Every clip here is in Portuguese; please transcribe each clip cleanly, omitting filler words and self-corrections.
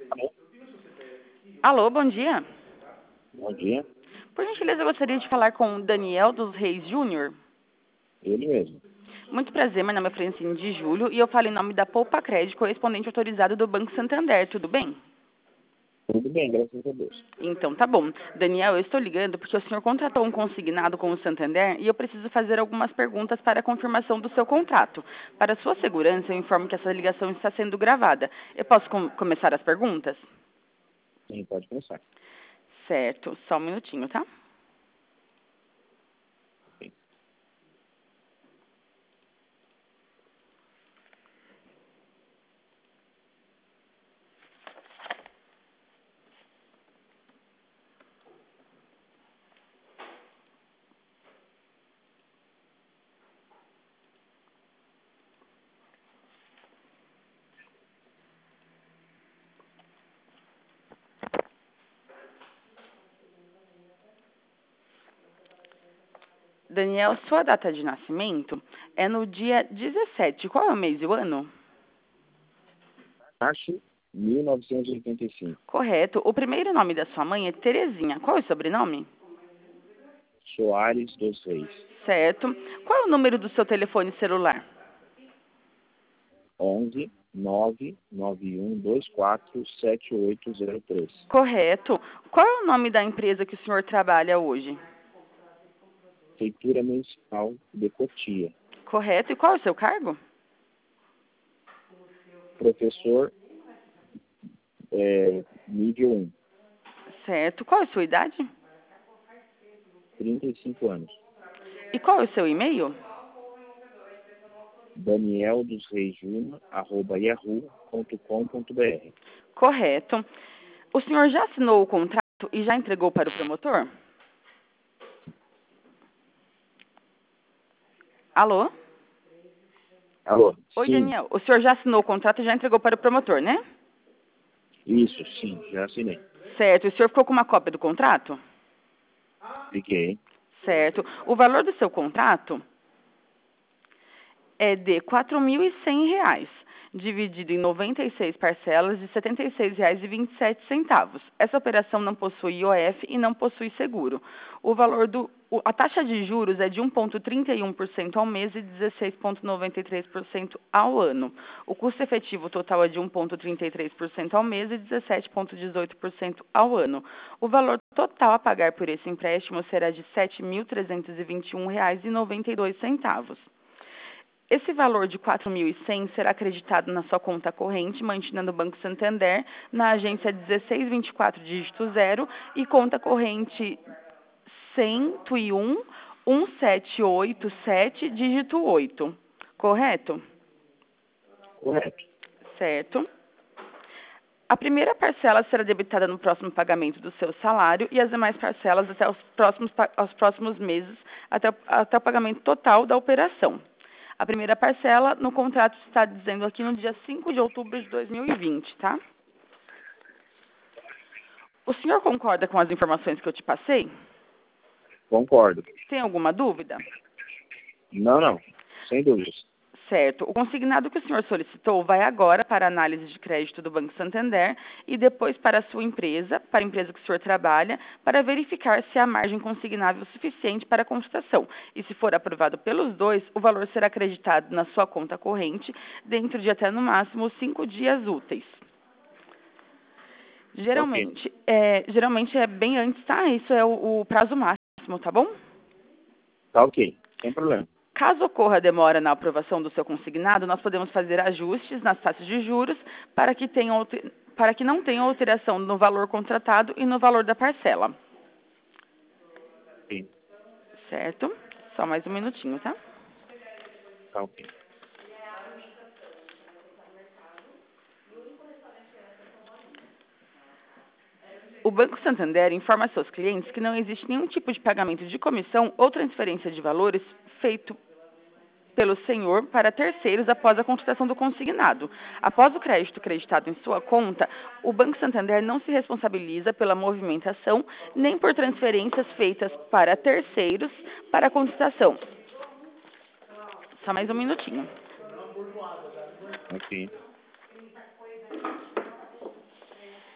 Alô, Alô, bom dia. bom dia. Por gentileza, eu gostaria de falar com o Daniel dos Reis Júnior. Ele mesmo. Muito prazer, meu nome é Francine de Júlio e eu falo em nome da Poupa Crédito, correspondente autorizado do Banco Santander, tudo bem? Tudo bem, graças a Deus. Então, tá bom. Daniel, eu estou ligando porque o senhor contratou um consignado com o Santander e eu preciso fazer algumas perguntas para a confirmação do seu contrato. Para sua segurança, eu informo que essa ligação está sendo gravada. Eu posso começar as perguntas? Sim, pode começar. Certo, só um minutinho, tá? Sim. Daniel, sua data de nascimento é no dia 17. Qual é o mês e o ano? Março 1985. Correto. O primeiro nome da sua mãe é Terezinha. Qual é o sobrenome? Soares dos Reis. Certo. Qual é o número do seu telefone celular? 11 99124 7803. Correto. Qual é o nome da empresa que o senhor trabalha hoje? Prefeitura Municipal de Cotia. Correto. E qual é o seu cargo? Professor nível 1. Certo. Qual é a sua idade? 35 anos. E qual é o seu e-mail? Daniel dos Reis Júnior, @yahoo.com.br. Correto. O senhor já assinou o contrato e já entregou para o promotor? Alô? Alô? Oi, Sim, Daniel. O senhor já assinou o contrato e já entregou para o promotor, né? isso, sim, já assinei. Certo. O senhor ficou com uma cópia do contrato? Fiquei. Certo. O valor do seu contrato é de R$ 4.100, dividido em 96 parcelas de R$ 76,27. Essa operação não possui IOF e não possui seguro. A taxa de juros é de 1,31% ao mês e 16,93% ao ano. O custo efetivo total é de 1,33% ao mês e 17,18% ao ano. O valor total a pagar por esse empréstimo será de R$ 7.321,92. Esse valor de 4.100 será acreditado na sua conta corrente, mantida no Banco Santander, na agência 1624, dígito 0, e conta corrente 101 1787, dígito 8. Correto? Correto. Certo. A primeira parcela será debitada no próximo pagamento do seu salário e as demais parcelas até aos próximos meses, até o pagamento total da operação. A primeira parcela, no contrato, está dizendo aqui no dia 5 de outubro de 2020, tá? O senhor concorda com as informações que eu te passei? Concordo. Tem alguma dúvida? Não. Sem dúvidas. Certo. O consignado que o senhor solicitou vai agora para a análise de crédito do Banco Santander e depois para a sua empresa, para a empresa que o senhor trabalha, para verificar se há margem consignável suficiente para a consultação. E se for aprovado pelos dois, o valor será acreditado na sua conta corrente dentro de até no máximo 5 dias úteis. Ok. Geralmente é bem antes, tá? Isso é o prazo máximo, tá bom? Tá ok. Sem problema. Caso ocorra demora na aprovação do seu consignado, nós podemos fazer ajustes nas taxas de juros para que não tenha alteração no valor contratado e no valor da parcela. Sim. Certo? Só mais um minutinho, tá? Tá ok. O Banco Santander informa a seus clientes que não existe nenhum tipo de pagamento de comissão ou transferência de valores feito pelo senhor para terceiros após a consultação do consignado. Após o crédito creditado em sua conta, o Banco Santander não se responsabiliza pela movimentação nem por transferências feitas para terceiros para a consultação. Só mais um minutinho. Ok.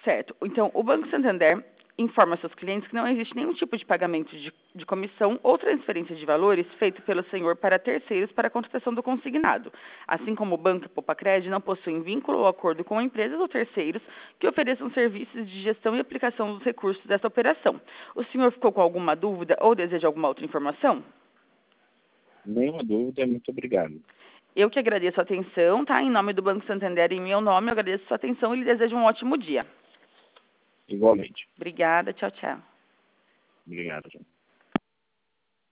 Certo. Então, o Banco Santander informa seus clientes que não existe nenhum tipo de pagamento de comissão ou transferência de valores feito pelo senhor para terceiros para a contratação do consignado. Assim como o Banco e Poupa-Crédito não possuem vínculo ou acordo com empresas ou terceiros que ofereçam serviços de gestão e aplicação dos recursos dessa operação. O senhor ficou com alguma dúvida ou deseja alguma outra informação? Nenhuma dúvida, muito obrigado. Eu que agradeço a atenção, tá? Em nome do Banco Santander e em meu nome, eu agradeço a sua atenção e lhe desejo um ótimo dia. Igualmente. Obrigada, tchau, tchau. Obrigado, João.